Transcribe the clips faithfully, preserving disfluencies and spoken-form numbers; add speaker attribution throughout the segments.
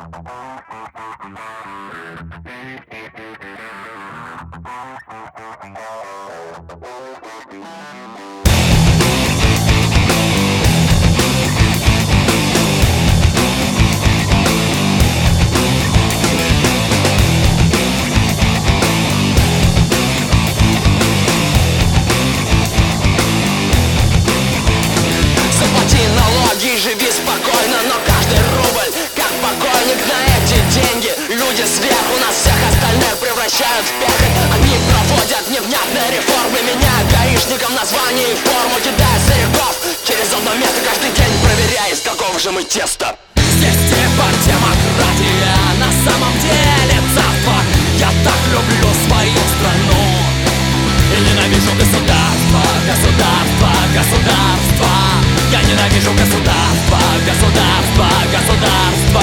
Speaker 1: Живи спокойно, но каждый рубль как покойник. На эти деньги люди сверху нас всех остальных превращают в пехоть. Они проводят невнятные реформы, меняют гаишникам название и форму, кидая стариков через одно место каждый день, проверяя, из какого же мы теста.
Speaker 2: Здесь типа демократия, на самом деле царство. Я так люблю свою страну и ненавижу государство, государство, государство. Я ненавижу государство, государство, государство.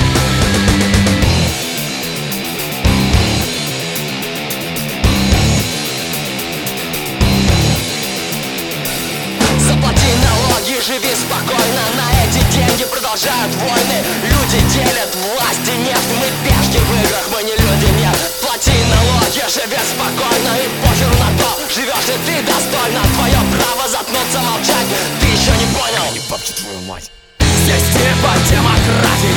Speaker 1: Заплати налоги, живи спокойно. На эти деньги продолжают войны. Люди делят власть и нефть. Мы пешки в играх, мы не люди, нет. Плати налоги, живи спокойно. И похеру на то, живешь ли ты достойно. Твое право заткнуться, молчать. Ты еще не понял?
Speaker 2: Не бабки твою мать. Здесь типа демократия,